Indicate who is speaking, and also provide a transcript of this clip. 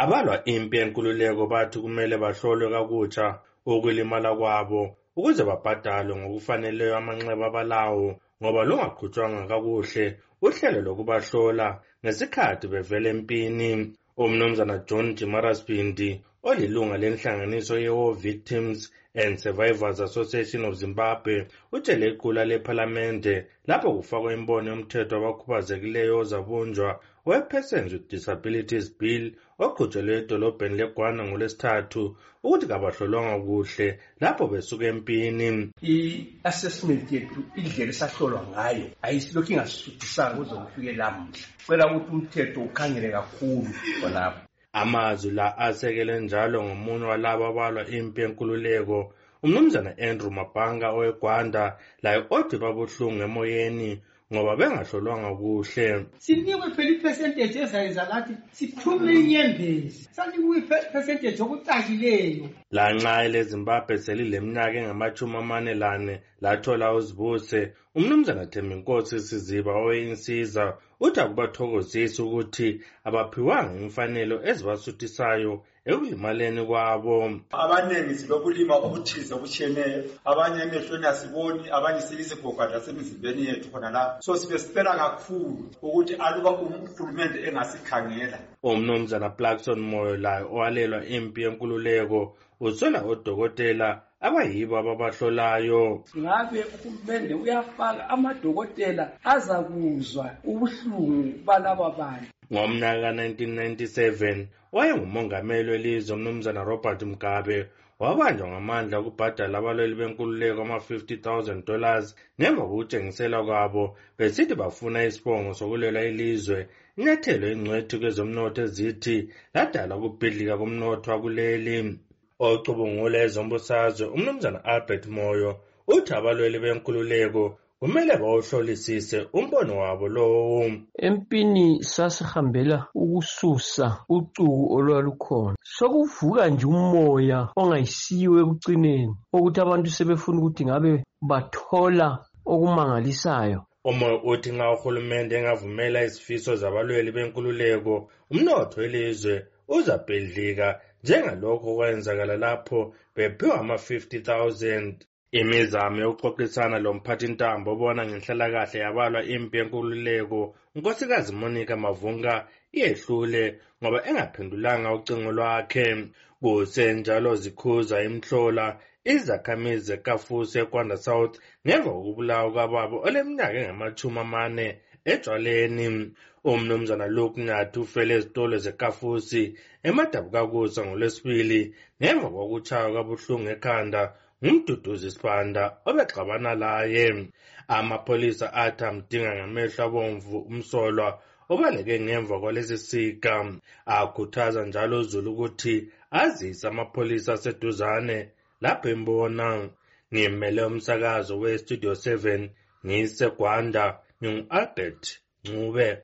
Speaker 1: Abalwa impi yenkululeko bathi kumele bahlolwe kakutsha ukulimala kwabo ukuze babhadalwe ngokufaneleyo amanxeba abalawo ngoba lungaqhutshwanga kakuhle uhlelo lokubahlola ngesikhathi bevela empini. Umnumzana John Jimarasbindi olilunga lenhlanganiso ye-War Victims and Survivors Association of Zimbabwe utshele iqula lephalamende lapho kufakwa imbono yomthetho wabakhubazekileyo ozabunjwa we-Persons with Disabilities Bill oqhutshelwe edolobheni leGwana ngoLwesithathu ukuthi kabahlolwanga kuhle lapho besuka empini.
Speaker 2: I-assessment yethu indlela esahlolwa ngayo ayisilokhu ingasuthisanga kuze kufike lamuhla. Kwela ukuthi umthetho ukhangele kakhulu khonapho.
Speaker 1: Amazwi la asekele njalo ngomunye walabo abalwa impi yenkululeko umnumzana Andrew Mabhanga oweGwanda laye othi babuhlungu emoyeni ngoba bengahlolwanga kuhle.
Speaker 3: Sinikwe phela ipercentage ezayenza ngathi siphume inyembezi sanikwe ipercentage okucakileyo.
Speaker 1: Lanxa leZimbabwe selileminyaka engama-40 lathola uzibuse umnumzana Thembinkosi Siziba owensiza uthi akubathokozisi ukuthi abaphiwanga imfanelo ezibasuthisayo ekulimaleni kwabo.
Speaker 4: Abaningi silokulima okuthize okutshiyeneyo, abanye emehlweni asiboni, abanye silizigogada semizimbeni yethu khona la. So sibesicela kakhulu ukuthi aluba uhulumende engasikhangela.
Speaker 1: Umnumzana Blackson Moyo laye owalelwa impi yenkululeko usola odokotela abayibo ababahlolayo.
Speaker 5: Ngabe uhulumende uyafaka amadokotela azakuzwa ubuhlungu balaba bantu.
Speaker 1: Ngomnyaka 1997 wayengumongameli welizwe umnumzana Robert Mugabe wabanjwa ngamandla ukubhadala abalweli benkululeko $50,000 ngemva kokutshengisela kwabo besithi bafuna isibongo sokulwela ilizwe. Inyathelo ingcwethi kwezomnotho ezithi ladala ukubhidlika komnotho wakuleli. Ocubungula ezombusazwe umnumzana Albert Moyo uthi abalweli benkululeko kumele bawuhlolisise umbono wabo lowo.
Speaker 6: Empini sasihambela ukususa ucuku olwalukhona. Sokuvuka nje umoya ongayisiwe ekucineni ukuthi abantu sebefuna ukuthi ngabe bathola okumangalisayo.
Speaker 1: Umoyo uthi nxa uhulumende engavumela izifiso zabalweli benkululeko umnotho welizwe uzabhedlika njengalokho kwenzakala lapho bephiwa ama-50,000. Imizamo yokuxoxisana lomphathintambo obona ngenhlalakahle yabalwa impi yenkululeko unkosikazi Monica Mavunga iyehlule ngoba engaphendulanga ucingo lwakhe. Kusenjalo zikhuza imhlola izakhamizi zeKafusi eGwanda South ngemva kokubulawa kwababo oleminyaka engama-40 etshwaleni. Umnumzana Luke Nyathi ufele ezitolo zeKafusi eMadabukakusa ngoLwesibili ngemva kokutshaywa kabuhlungu ekhanda ngumduduzi Sibanda obexabana laye. Amapholisa athi amdinga ngamehlo abomvu umsolwa obaleke ngemva kwalesi sika. Akhuthaza njalo uZulu ukuthi azise amapholisa aseduzane lapho embona. Ngimele umsakazo weStudio 7 ngiseGwanda, ngingu-Albert Ncube.